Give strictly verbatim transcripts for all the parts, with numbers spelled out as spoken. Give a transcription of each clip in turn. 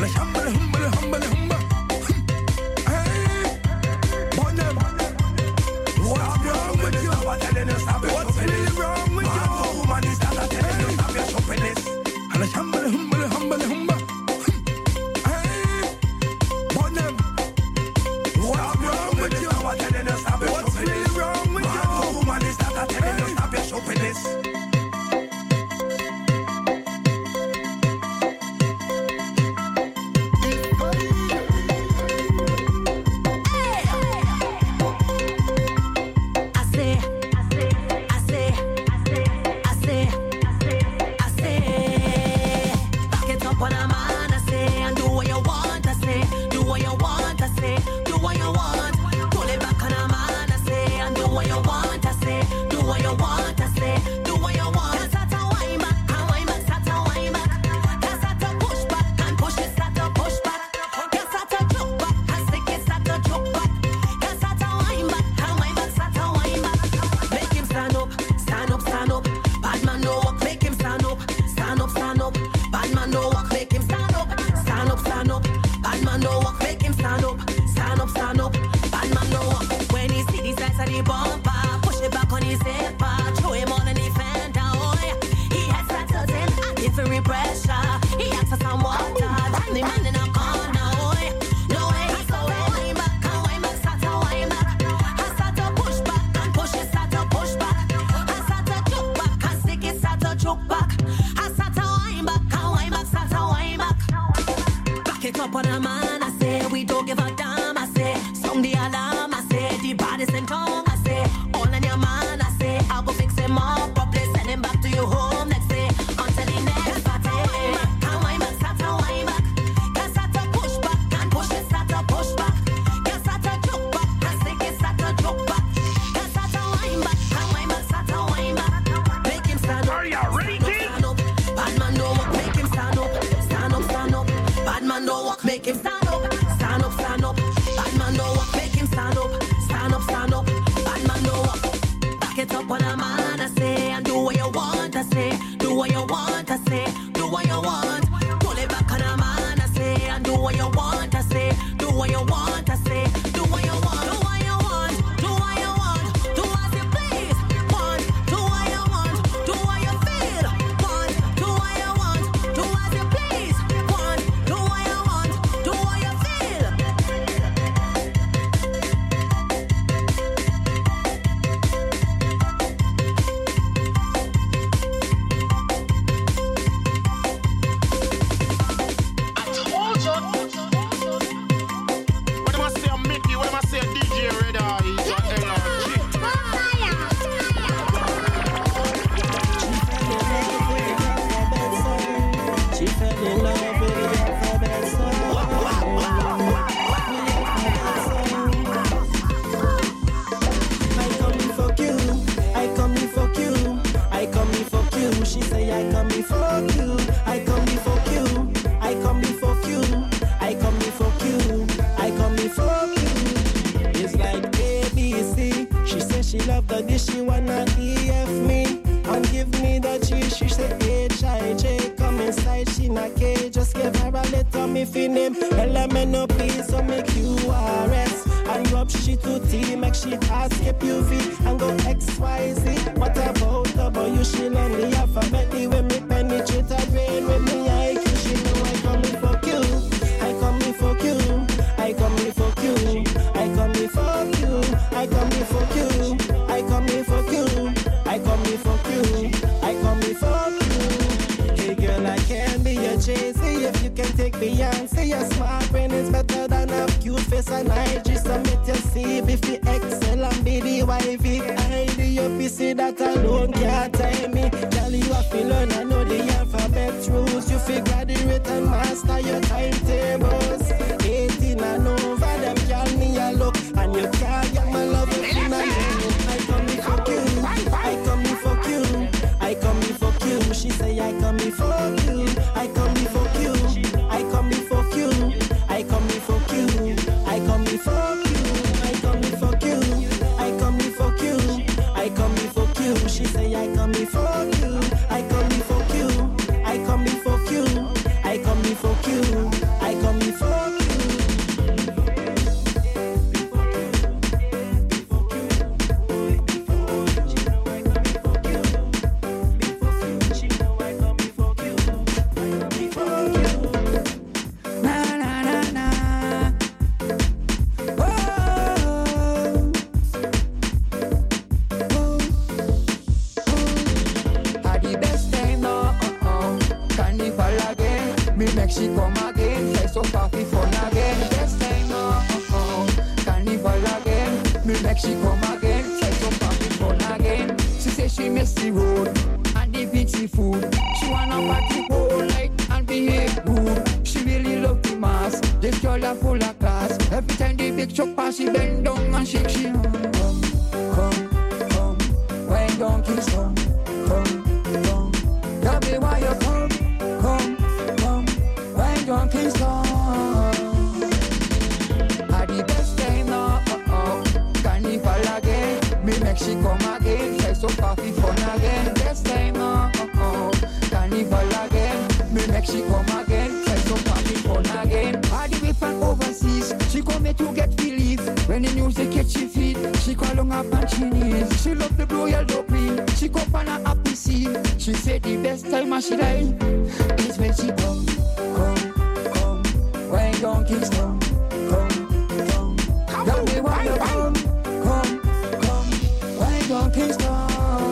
She say I come before you, I come before you. again. Try some coffee fun again. This time, oh, oh, oh. Carnival again. Me make she come again. Try some coffee fun again. She say she miss the road and the beachy food. She wanna party whole night and behave good. She really love the mass. This girl a full of class. Every time the big truck pass, she bend down and shake. She come, come, come. When donkeys come, come, come. Tell me why you come, come, come. When donkeys come. Had the best time now, oh, oh. Carnival again. Me make she come again. Try some coffee fun again. Best time now, oh, oh. Carnival again. Me make she come again. Try some coffee fun again. Had the way from overseas. She come here to get relief. When the music catch she feet, she call on her and she knees. She love the royal dumpling. She come on a happy scene. She said the best time as she like is when she come, come, come. When donkeys come, come, come. Tell me why you come, come, come. When donkeys come.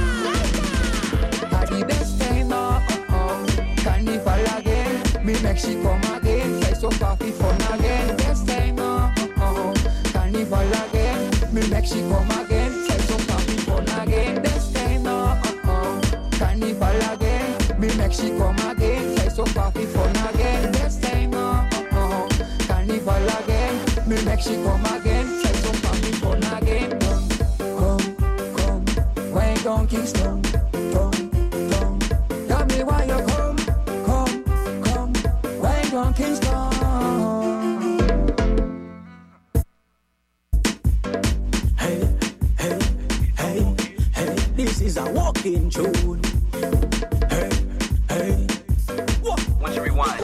Had the best time now, oh, oh. Carnival again. Me make she come again. Try some coffee fun again. Best time now, oh, oh. Carnival again. Me make she come again. Try some coffee fun again. Best time now, oh, oh. Carnival again. Me make she come again. Try some coffee fun again. Best time now, oh, oh. Carnival again. Me make she come again. Try some coffee fun again. Come, come, come. When donkeys come, come, come. Tell me why you come, come, come. When donkeys come. Hey, hey, hey, hey. This is a walking tune. Hey, hey. What? Once you rewind.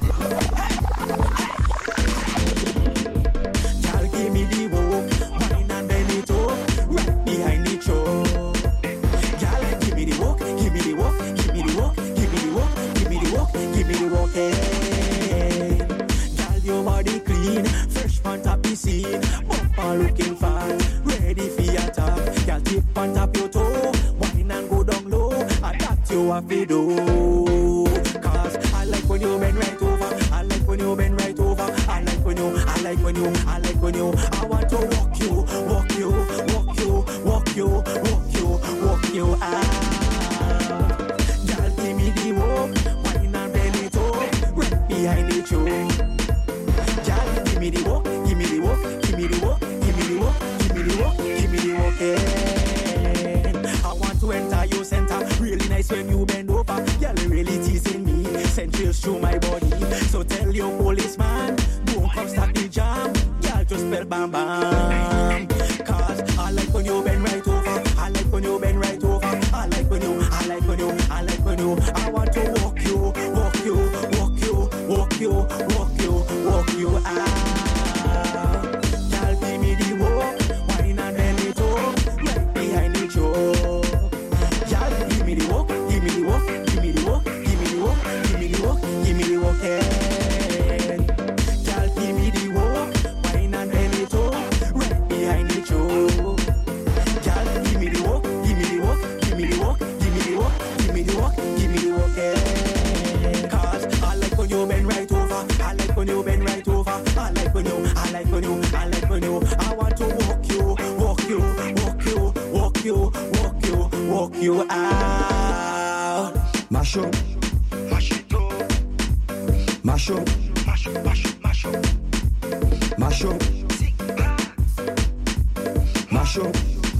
Y'all give me the walk, wine and belly talk, right behind the choke. Y'all give me the walk, give me the walk, give me the walk, give me the walk, give me the walk, give me the walk. Hey, y'all your body clean, fresh from top the scene, bumper looking fat, ready for your top. Y'all tip on top your toe, wine and go down low, and that you have to do. Cause I like when you bend right over, I like when you bend right over, I like when you, I like when you, I like when you, I want to walk you, walk you, walk you, walk you, walk you, walk you out. Y'all give me the walk, wine and belly talk, right behind the choke. Y'all give me the walk, give me the walk, give me the walk, give me the walk, give me the walk, give me the walk. Yeah. I want to enter your center, really nice when you bend over. Y'all really teasing me, send chills through my body. So tell your policeman, don't come start the jam. Y'all just spell bam bam. Cause I like when you bend right over, I like when you bend right over, I like when you, I like when you, I like when you. I want to walk you, walk you, walk you, walk you, walk you, walk you out. Y'all give me the walk, wine and belly talk, right behind the choke. Y'all give me the walk, give me the walk, give me the walk, give me the walk, give me the walk, give me the walk. Hey. Y'all give me the walk, wine and belly talk, right behind the choke. Y'all give me the walk, give me the walk, give me the walk, give me the walk, give me the walk, give me the walk. Hey. Cause I like when you bend right over, I like when you bend right over, I like when you, I like when you, I like when you. I want to walk you, walk you, walk you, walk you, walk you, walk you out. Mash up, Mash it up. mash up, Mash up, mash up, mash up. mash up, mash up.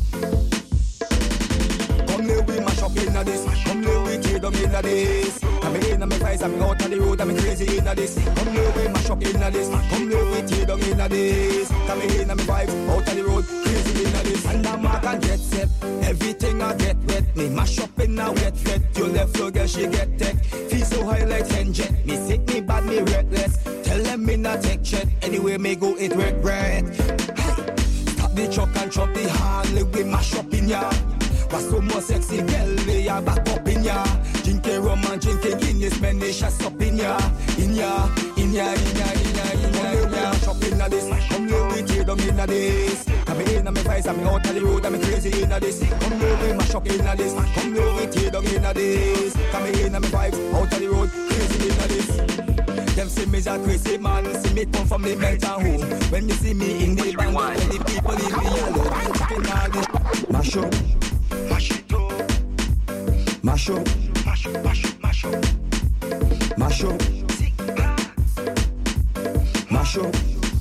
Come lay we mash up inna this. Come lay we tear down inna this. Come inna me vibes, I'm out on the road, I'm crazy inna this. Come lay we mash up inna this. Come lay we tear down inna this. Come inna me vibes, out on the road, crazy inna this. And I'm out and get set. Everything I get wet, me mash up in a wet fet. You left your girl, she get tech. Feel so high like ten jet. Me sick, me bad, me reckless. Tell them me not take shit. Anyway, me go it regret. Hey, stop the truck and chop the hand. We mash up in ya. What's so more sexy girl, we are back up in ya. Drinking rum and drinking Guinness, man, they shots up in ya. In ya, in ya, in ya, in ya, in ya, in ya. Mash up inna this, come here we tear down inna this. Come inna me vibes, I'm out on the road, I'm crazy inna this. Come here we mash up inna this, come here we tear down inna this. Come inna me vibes, out on the road, crazy inna this. Them say me's a crazy man, see me come from the mountain home. When you see me in the band, when the people leave me alone. Chicken all this mash up, Mash it up, mash up, mash up, mash up, mash up. mash up, mash up.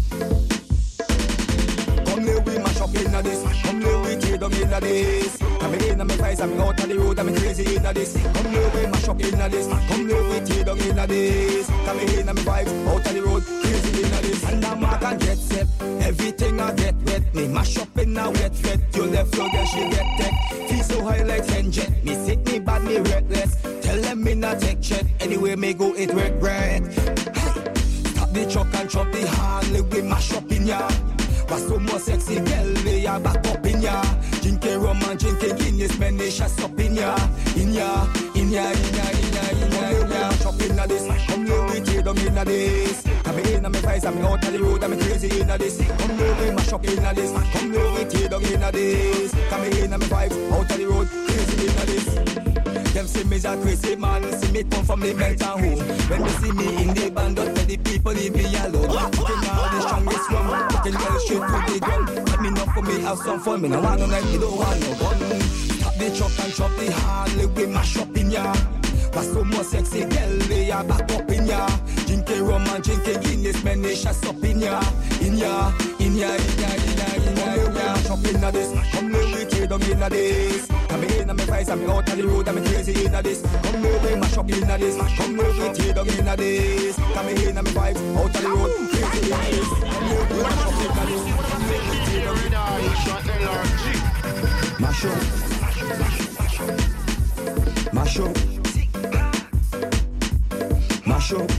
Come here we mash up inna this. Come here we tear down inna this. Come inna me face, I'm out of the road, I'm crazy inna this. Come here we mash up inna this. Come here we tear down inna this. Come inna me vibes, out of the road, crazy inna this. And I'm out and get set. Everything I get wet, me mash up inna wet fet. You left your girl, she get tech. Feel so high like ten jet. Me sick, me bad, me reckless. Tell them me not take shit. Anyway me go it regret. Hey, stop the truck and chop the hand. We mash up in ya. What's so more sexy girl, they are back up in ya. Drinking rum and drinking Guinness, man, they shut up in ya. In ya, in ya, in ya, in ya, in ya, in ya. Chop inna this, come here we tear down inna this. Come inna me face, I'm out of the road, I'm crazy inna this. Come here we mash up inna this. Come here we tear down inna this. Come inna me vibes, out of the road, crazy inna this. Them see me's a crazy man, see me come from the mountain home. When they see me in the band, don't tell the people leave me alone. Taking all the strongest one, taking girl straight to the ground. Let me know for me have some fun, me no want no night, me don't want no gun. Stop the truck and chop the hand, let we mash up in ya. What's so more sexy girl, they are back up in ya. Drinking rum and drinking Guinness, man, they shut up in ya. In ya, in ya, in ya, in ya, in ya, in ya. Chop inna this, come here we tear down inna this. Come inna me face, I'm out of the road, I'm crazy inna this. Come here we mash up inna this. Come here we tear down inna this. Come inna me vibes, out of the road, crazy inna this. Come here we mash up inna this. Come here we tear down inna this. Mash up, mash up, mash up.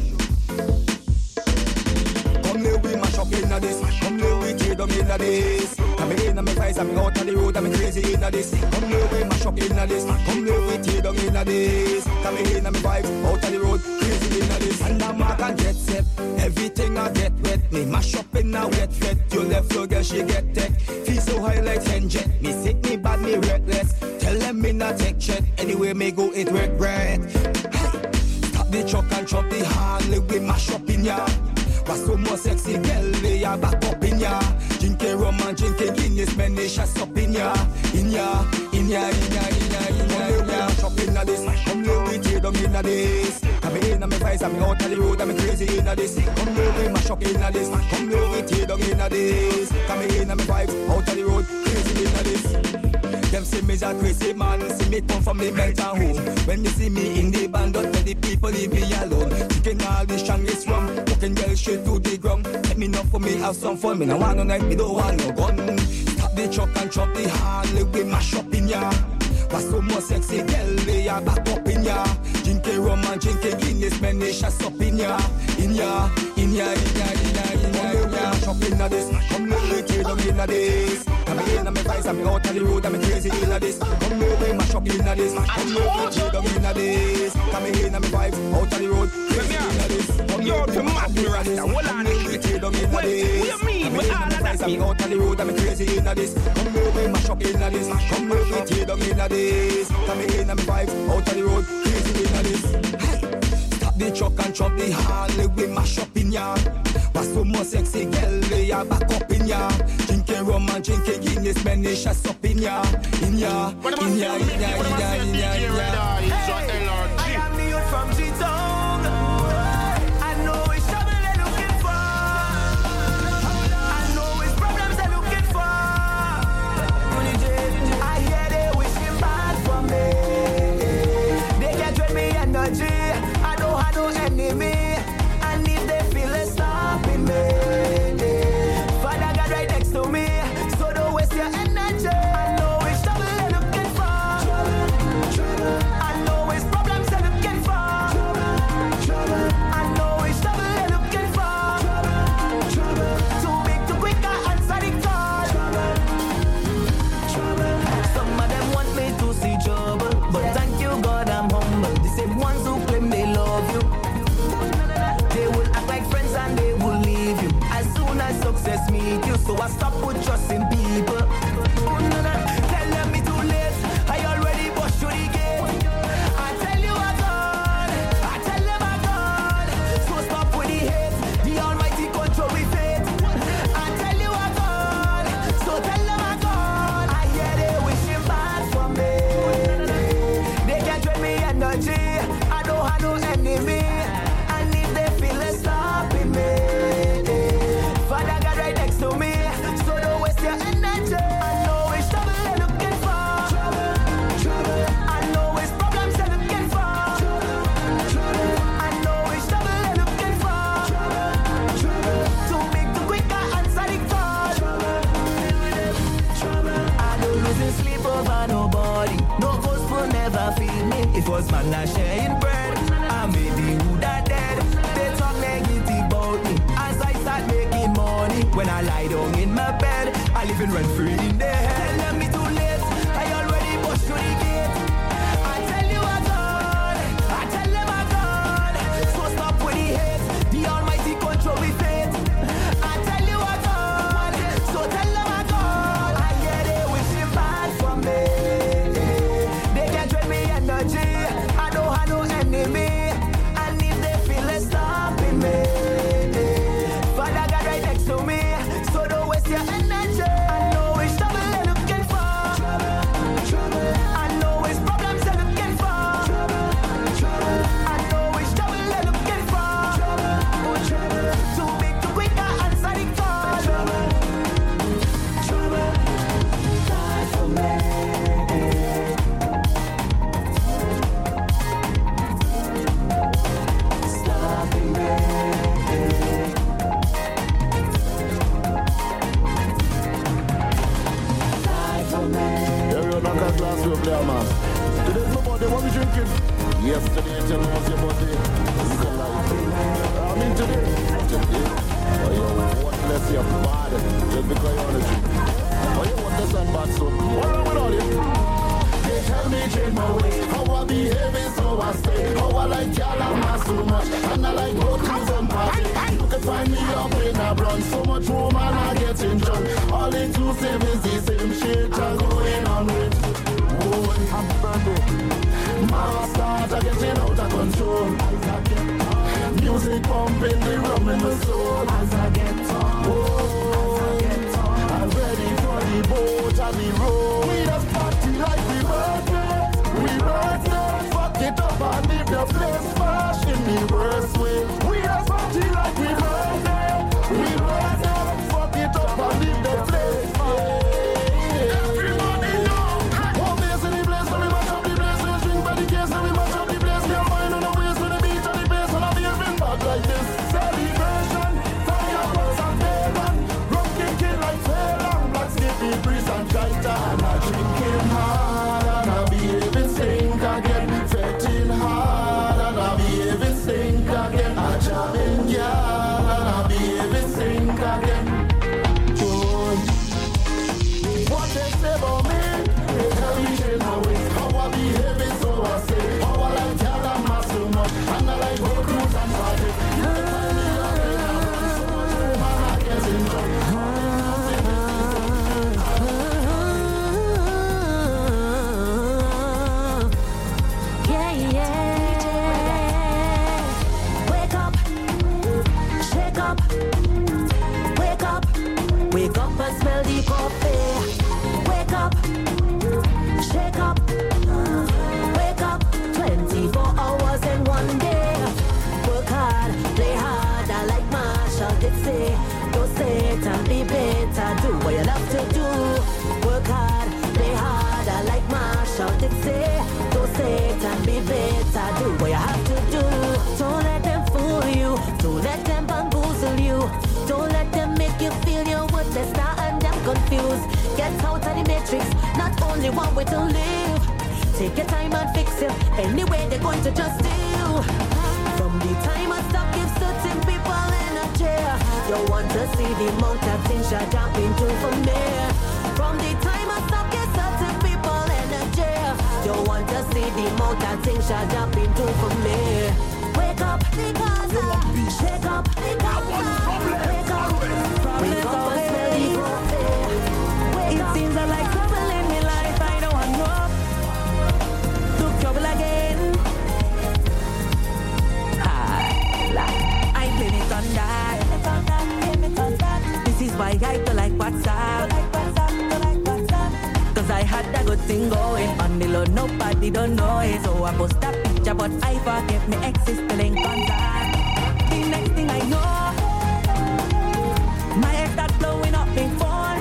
Come here we mash up inna this. Come here we tear down inna this. Come inna me face, I'm out of the road, I'm crazy inna this. Come here we mash up inna this. Come here we tear down inna this. Come inna me vibes, out of the road, crazy inna this. And I'm out and get set. Everything I get wet, me mash up inna wet fet. You left your girl, she get tech. Feel so high like ten jet. Me sick, me bad, me reckless. Tell them me not take shit. Anyway me go it regret. Hey, stop the truck and chop the hand, let we mash up in ya. What's so more sexy girl, they are back up in ya. Drinking rum and drinking Guinness, man, they shut up in ya. In ya, in ya, in ya, in ya, in ya, in ya. Chop inna this, come here we tear down inna this. Come inna me face, I'm out of the road, I'm crazy inna this. Come here we mash up inna this. Come here we tear down inna this. Come inna me vibes, out of the road, crazy inna this. Them see me's a crazy man, see me come from the mountain home. When you see me in the band, don't tell the people leave me alone. Taking all the strongest rum, walking girl straight to the ground. Let me know for me have some fun, me no want no night, me don't want no gun. Stop the truck and chop the hand, let we mash up in ya. What's so more sexy girl, they are back up in ya. Drinking rum and drinking Guinness, man, they shut up in ya. In ya, in ya, in ya, in ya, in ya, in ya. Chop inna this, come here we tear down inna this. Come inna me face, I'm out of the road, I'm crazy inna this. Come here we mash up inna this. Come here we tear down inna this. Come inna me vibes, out of the road, crazy inna this. Come here we mash up inna this. Come here we tear down inna this. What you mean? What all of that mean? I'm out of the road, I'm crazy inna this. Come here we mash up inna this. Come here we tear down inna this. Come inna me vibes, out of the road, crazy inna this. Hey, stop the truck and chop the hand, let we mash up in ya. What's so more sexy girl, they are back up in ya. Drinking rum and drinking Guinness, man, they shut up in ya. In ya, in ya, in ya, in ya, in ya, in ya. I am the youth from G-Town. I know it's trouble they're looking for. I know it's problems they're looking for. I hear they wishing bad for me. They can't drain me energy. I don't have no enemy. And if they feel it stopping me, Father God right next to me, so don't waste your energy. I know it's trouble they're looking for. I know it's problems they're looking for. I know it's trouble they're looking for. Too big to quick, I answer the call. Some of them want me to see trouble, but thank you God I'm humble. The same ones who claim they love you, they will act like friends and they will leave you as soon as success meet you. So I stop with trusting people. Tell them me too late, I already pushed through the gate. I tell you I gone, I tell them I gone. So stop with first man not sharing bread. I made the who that dead. They talk negative about me as I start making money. When I lie down in my bed, I live and run free in their head. Tell them me too late, I already pushed through the gate. I tell you I gone, I tell them I gone. So stop with the hate, the Almighty control we fate. I tell you I gone, so tell them I gone. I get it, wishing bad for me. They can't drain me energy, I don't have no enemy. And if they feel it stopping me, Father God right next to me, so don't waste your energy. I know it's trouble they're looking for. I know it's problems they're looking for. I know it's trouble they're looking for. Too big to quick, I answer the call. Die for me. Stopping me. Yeah, we're not a glass of player, man. Today's my birthday, what we drinking? Yesterday, tell me what's your birthday. Look alive. I mean today. Today. Oh, yo, what less your bad. Just because you want to drink. Oh, you want this and bad, so what wrong with all you? They tell me change my ways. How I behave so I stay. How I like y'all and mass so much. And I like go to some party. You can find me up in a brunch. So much room and I getting drunk. All inclusive is the same shit I'm going on with. Oh, I'm burning. My stars are getting out of control. As I get music pumping the rum in my soul. As I get on, oh, as I get on, I'm ready for the boat and the road. We just party like we birthday. We birthday. Fuck it up and leave the place fresh in the worst way. We just party like we birthday. We birthday. Fuck it up and leave the place fresh. Everybody know. One place in the place, so we match up the place. Let's drink by the case, so we match up the place. We're fine on the waist with the beach and the bass. And I'll be even back like this. Celebration, fireworks and bacon. Rum kicking like Phelan. Black skippy breeze and Jaita. And I drinking hard and I behaving stink again. Fetting hard and I behaving stink again. I jamming girl and I behaving stink again. Joy. What they say about me, they tell me change my ways. How I behave so I say. How I like y'all and mass so much. And I like go cruise and party. You can find me up in a run so much room and I getting drunk. Yeah, yeah. Wake up, shake up, wake up, wake up and smell the coffee. Wake up, shake up, wake up. twenty-four hours in one day. Work hard, play hard. I like Marshall did say. Don't sit and be better. Do what you love to do. Work hard, play hard. I like Marshall did say. Don't sit and be better. Do what you have to do. Don't let them fool you. Don't let them bamboozle you. Don't let them make you feel you're worthless now and them confused. Get out of the matrix. Not only one way to live. Take your time and fix it. Anyway, they're going to just steal. From the time I stop, give certain people energy. You want to see the amount of things you're jumping to from there. From the time I stop, give certain people energy. You want to see the amount of things you're jumping to from there. Wake up, because I shake up, because I wake up, wake up and smell the coffee. It seems I like trouble in my life. I don't want no took trouble again. Ah, I blame it on that. This is why I don't like WhatsApp. Cause I had a good thing going on the low, nobody don't know it. So I post that picture, but I forget my ex is still in contact. The next thing I know, my ex start blowing up in phone.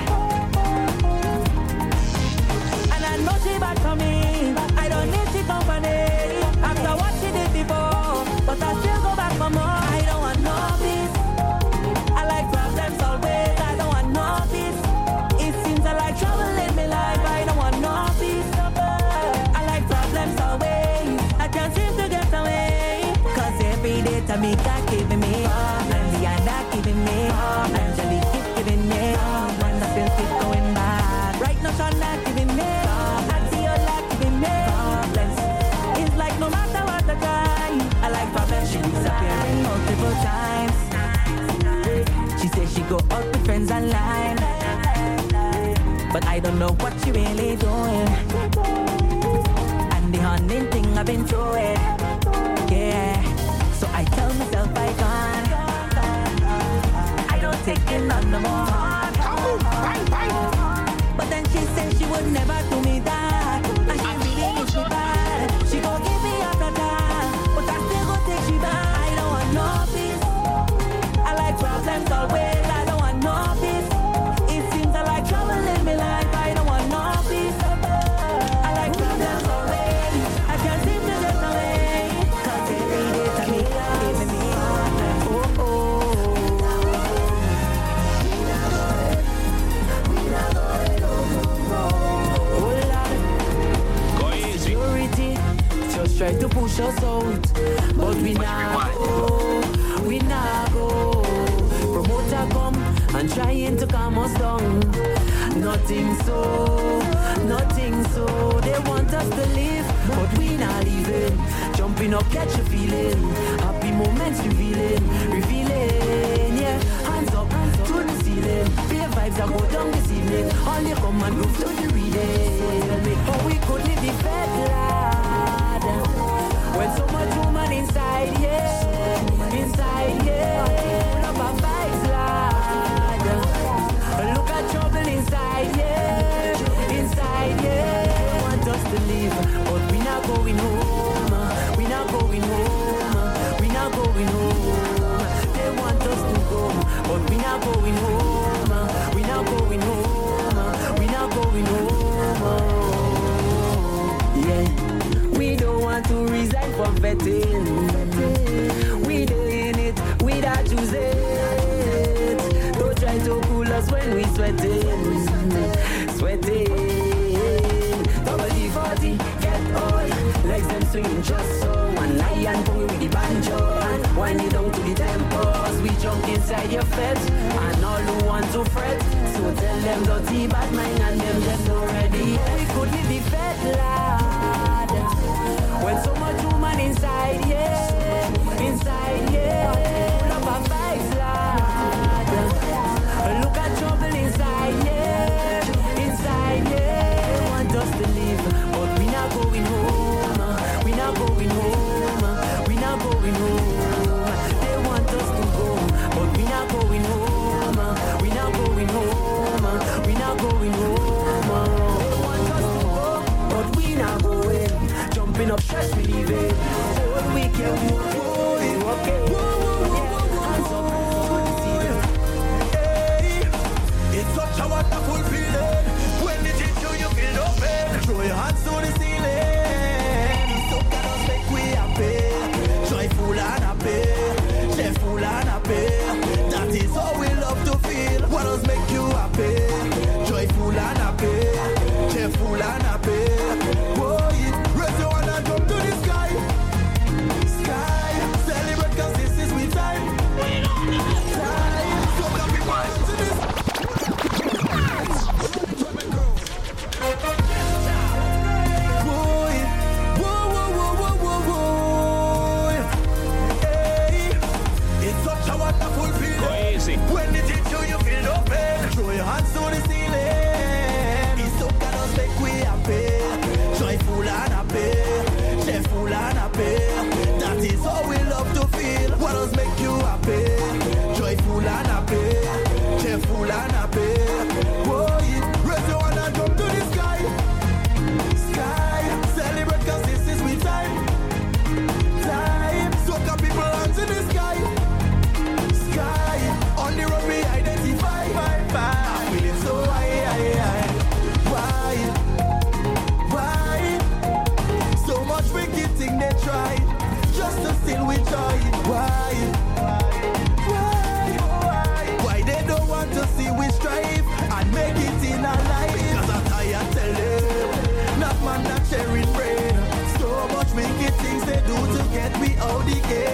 And I know she bad for me. I don't need she company. After what she did before, but I still go back for more. I don't want no peace. I like problems always. I don't want no peace. It seems I like trouble in my life. I don't want no peace. I like problems always. Tamika giving me, and Diana giving me, Angelique keep giving me, and I feel keep going back. Right now, Shana giving me, Adiola giving me, problems. It's like no matter what I try, I like problems. She disappearing multiple times. She says she go out with friends online, but I don't know what she really doing. And the hunting thing I've been through it, yeah. So I tell myself I can't, I don't take it none no more. But then she said she would never do me that, and she really is me bad. She gon' give me a attack, but I still gon' take she back. I don't want no peace, I like problems always. I don't want no peace, it seems I like trouble in my life. I don't want no peace, I like problems always. I can't seem to get away, cause every day to me giving me problems. Oh oh, just try to push us out, but we not go, we not go. Promoter come and trying to calm us down. Nothing so, nothing so. They want us to live, but we not leaving. Jumping up, catch a feeling. Happy moments revealing, revealing. Yeah, hands up to the ceiling. Beer vibes that go down this evening. Only come and groove to the reading. Oh, we could live the fed lad. When so much woman inside, yeah, inside, yeah. Love our vibes lad. Look at trouble inside, yeah, inside, yeah. They want us to live, but we not going home. We not going home. We not going home. They want us to go, but we not going home. We not going home. We not going home. Yeah, we don't want to resign from vetting. We doing it without choosing. Don't try to cool us when we sweating, sweating. Double D forty, get old. Legs them swinging just so. One lion going with the banjo. Wind it down to the tempos. We jump inside your fed, and all who want to fret. So tell them dirty bad mind and them just already. We could live the fed lad. When so much woman inside, yeah, inside, yeah. Love our vibes lad. Look at trouble inside, yeah, inside, yeah. They want us to live, but we not going home. We not going home. We not going home. They want us to go, but we not going home. We not going home. We not going home. They want us to go, but we not going. Jumping up, stress relieving. Whole weekend, walking, walking. Hands up to the ceiling. It's such a wonderful feeling. When it hits you, you feel no pain. Throw your hands to the ceiling. So can us make we happy. Joyful and happy. Cheerful and happy. That is how we love to feel. What does make you happy? Joyful and happy. Cheerful and happy. Boy, raise your hand and jump to the sky. Sky. Celebrate cause this is we time. Time. So can we rise to this? Boy, whoa, whoa, whoa, whoa, whoa, whoa. Hey, it's such a wonderful feeling. Go easy. When it hits you, you feel no pain. Throw your hands to the ceiling. It's so kind of make we happy. Joyful and happy. Cheerful and happy. That is how we love to feel. What does make you happy? Joyful and happy. Cheerful and happy. Boy, raise your hand and jump to the sky. Sky, celebrate cause this is we time. Time, so can people hands in the sky. Sky, on the road we identify. I'm feeling so high, high, high. Why? Why? So much wicked thing they try, just to steal with joy. Why? Why? Why they don't want to see we strive and make it in our life? Because I'm tired tell them, not man not sharing brain. So much wicked things they do to get me out the game.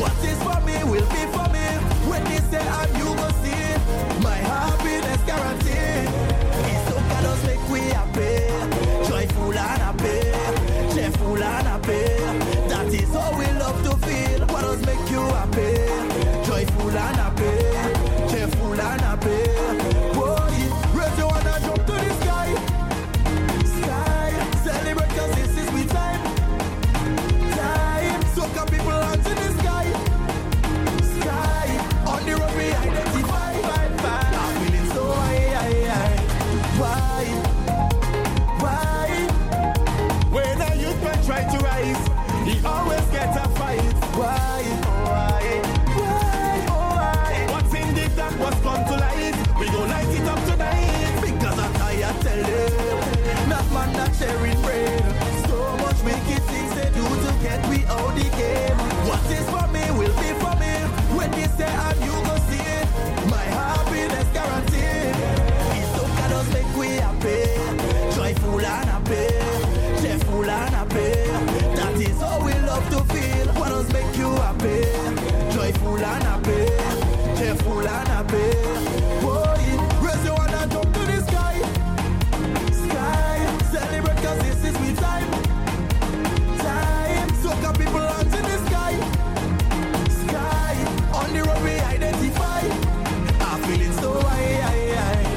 What is for me will be for me. When they say I'm you go see my happiness guaranteed. It's so God us make we happy, joyful and happy, cheerful and happy. That is how we love to feel. What does make you happy, joyful and happy, cheerful and happy. Boy, raise your hand and jump to the sky, sky. Celebrate 'cause this is we time, time. So come people hands in the sky, sky. On the road we identify, five, five. I'm feeling so high, high, high. Why, why? When a youth man try to rise, he always gets a fight. Why, why, why, oh why? What's in the dark was come to light. We gon' light it up tonight. Because I'm tired, tell them. Not man not sharing bread. So much wicked things they do to get we out the game. What is for me will be for me. When they say I'm you go see it. My happiness guaranteed. It's so God us make we happy, joyful and happy, cheerful and happy. That is how we love to feel. What does make you happy, joyful and happy, cheerful and happy. Boy, raise your hand and jump to the sky, sky. Celebrate 'cause this is we time, time. So come people hands in the sky, sky. On the road we identify. I'm feeling so high, high, high.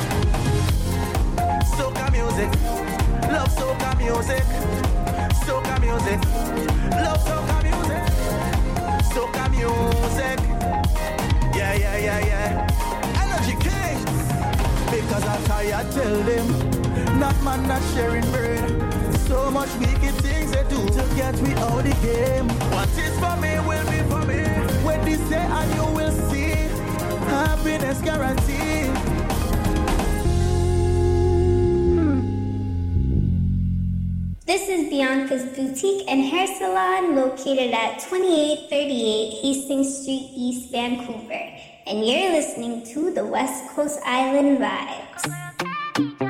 Soca music, love soca music, soca music, love soca music, soca music. Yeah, yeah, yeah, yeah. Energy Kings. Because I'm tired, tell them. Not man, not sharing bread. So much wicked things they do to get me out the game. What is for me will be for me. When they say and you will see happiness guaranteed. This is Bianca's Boutique and Hair Salon located at twenty-eight thirty-eight Hastings Street, East Vancouver. And you're listening to the West Coast Island Vibes.